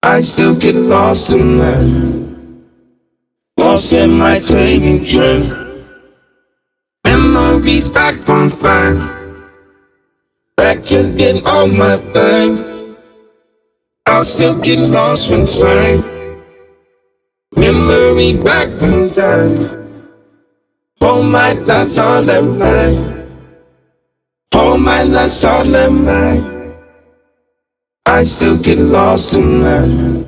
I still get lost in that, lost in my taking trip. Memories back on fire, back to get on my back. I'll still get lost in time. Memory back in time. Hold my thoughts all in mine. Hold my thoughts all in mine. I still get lost in that.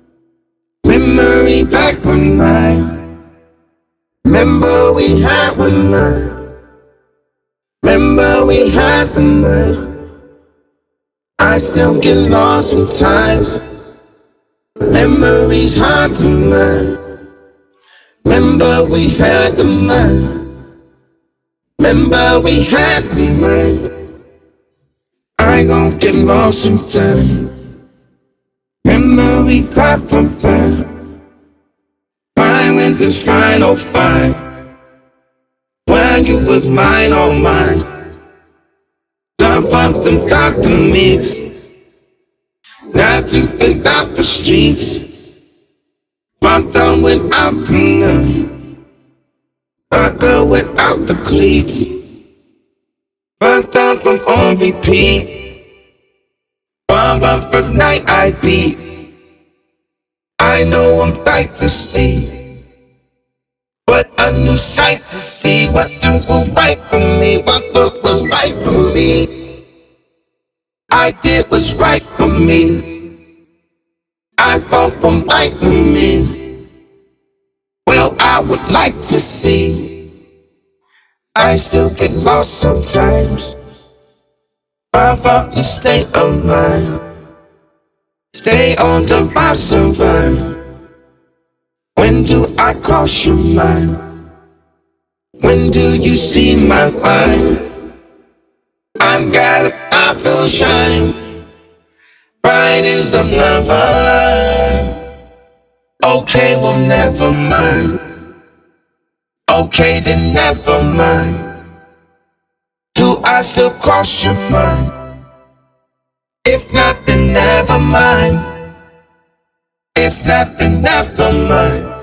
Memory back on mine. Remember we had one night. Remember we had the night. I still get lost sometimes. Memories hard to mind. Remember we had the night. Remember we had the night. I gon' get lost sometimes. Memory pop from fire. Fine went to final fine. When you was mine, all mine. Dump up them got the meats. Now you think out the streets. Bumped on without the nerve. Buckle without the cleats. Bumped on from on repeat. Bomb off the night I beat. I know I'm tight to see, but a new sight to see. What do was right for me, what look was right for me. I did what's right for me. I fought for right for me. Well, I would like to see. I still get lost sometimes. I thought you stay on mine. Stay on the vibe, survive. When do I cross your mind? When do you see my line? I've got a eye to shine. Bright as the never line. Okay, well never mind. Okay, then never mind. Do I still cross your mind? If not, then never mind. If not, then never mind.